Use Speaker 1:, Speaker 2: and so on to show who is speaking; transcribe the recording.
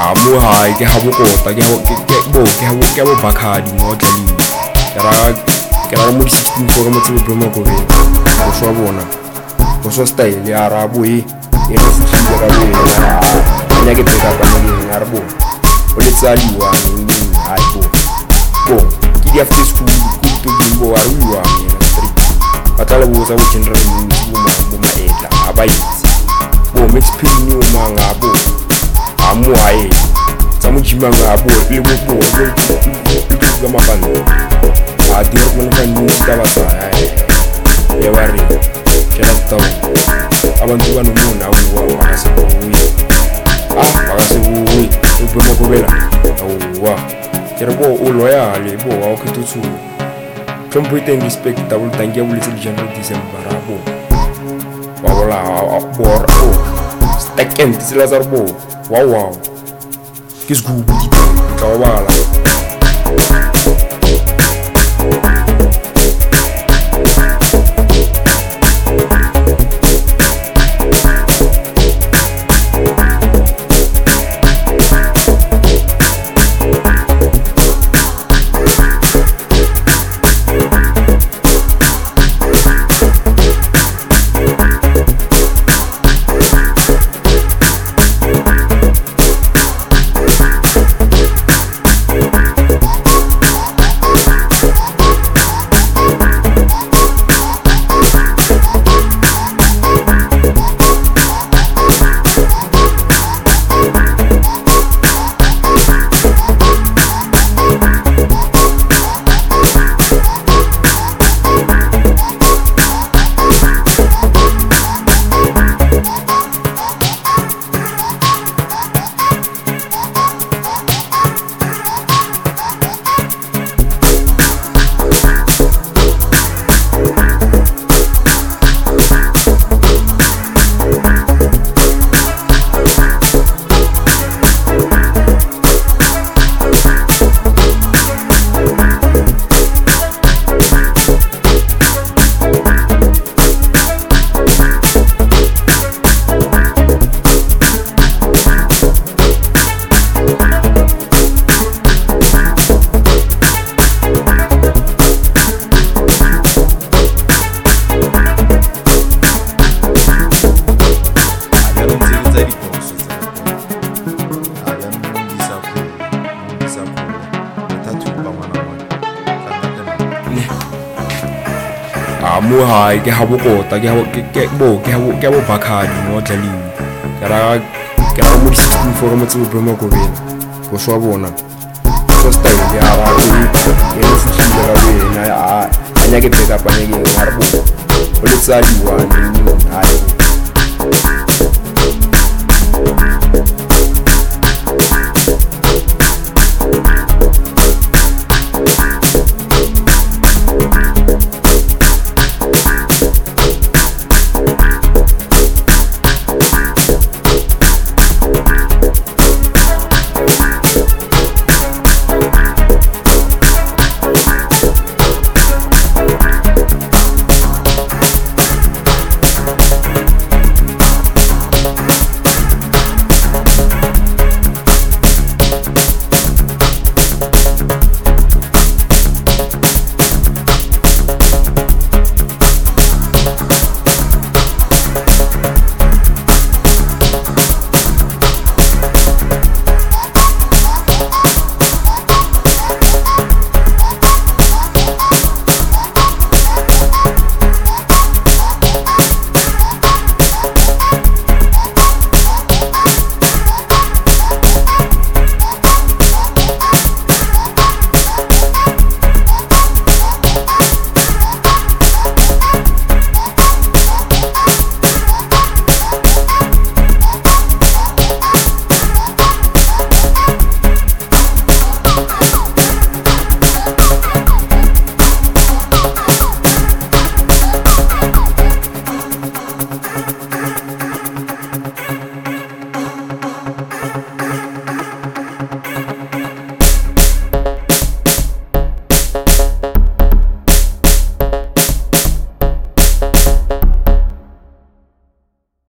Speaker 1: mo hae ke ha bokota ke bo Bakhadi mo tlaleng ke ra mo 16 go mo tsebe Broma go be go swa bona go swa style ya rabo e no futlile ka be nya ke peka ka mo ya rabo o le tsaliwa ai bo ke di after school go to bimbo wa ruwa street batala bo sa bo general mo maetla abayitsi bo mix pin o manga bo amo hae tsa mo jimanga bo le bo ga mabano a di re mo fa ni ka ba sa ya wa re ke ra tawo abantu ba no mona wa ba se bo ba se bo mo go bela wa ke re bo o loyal bo wa ke tutsu tlhompho e teng respectable tanki ya boletse le January December bo wa bola bo stack and tsela tsa bo wow ke sgubu ka wala mo hae ke ha bokota ke bo Bakhadi mo tlaleng ke ra mo 16 for mo tsebe Broma go be go swa bona so style ya ra ke no futlile ka wena nya ke peka pa nya ke ngarbo o le tsaliwa ai